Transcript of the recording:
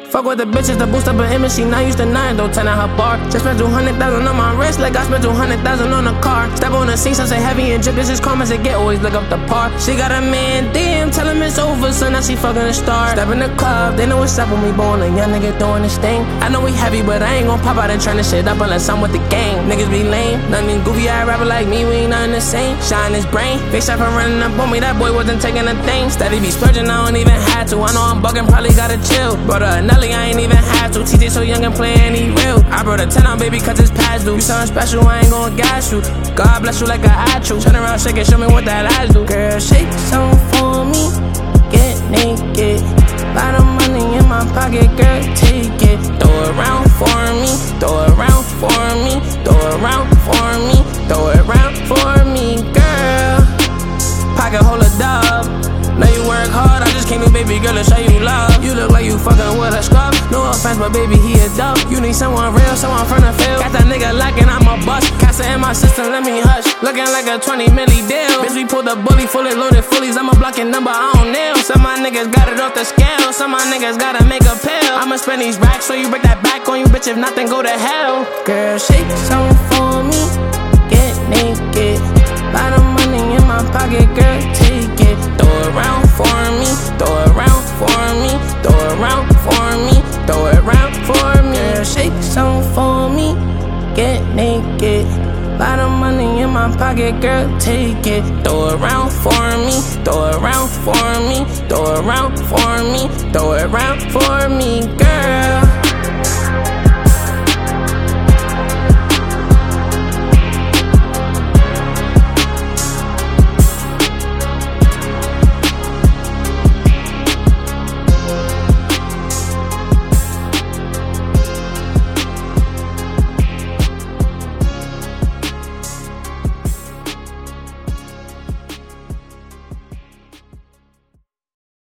Fuck with the bitches to boost up her image, she not used to nothing, don't turn out her bar. Just spent 200,000 on my wrist, like I spent 200,000 on a car. Step on the scene, so say heavy and drip, this is calm as it get, always look up the par. She got a man, damn, tell him it's over, so now she fucking a star. Step in the club, they know what's up when we ballin', a young nigga doing this thing. I know we heavy, but I ain't gon' pop out and turn this shit up unless I'm with the gang. Niggas be lame, nothing goofy, I rapper like me, we ain't nothing the same. Shine his brain, face shot from running up on me, that boy wasn't taking a thing. Steady be splurging, I don't even have to, I know I'm bugging, probably gotta chill. Brought a Nelly, I ain't even have to, TJ so young and playing, he real. I brought a 10 on baby, cause it's past due. You something special, I ain't gon' gas you. God bless you like a eye chew. Turn around, shake it, show me what that eyes do. Girl, shake some for me, get naked. Lot of money in my pocket, girl, take it. Throw it around for me, throw it around for me, throw it around for me, throw it around for me, girl. Pocket hold a dub. Know you work hard, I just came to baby girl to show you love. You look like you fucking with a scrub. No offense, but baby, he a dub. You need someone real, someone from the field. Got that nigga locking, I'm a bust. Casa in my system, let me hush. Looking like a 20 milli deal. Bitch, we pulled the bully, fully loaded fullies. I'm a blocking number, I don't nail. Some of my niggas got it off the scale. Some of my niggas gotta make a pill. I'ma spend these racks so you break that back on you, bitch. If not, then go to hell. Girl, shake some for me, get naked. Lot of money in my pocket, girl, take it. Throw it around for me, throw it around for me, throw it around for me, throw it around for me. Girl, shake some for me, get naked. Lot of money in my pocket, girl, take it. Throw it around for me, throw it around for me, throw it around for me, throw it around for me, girl.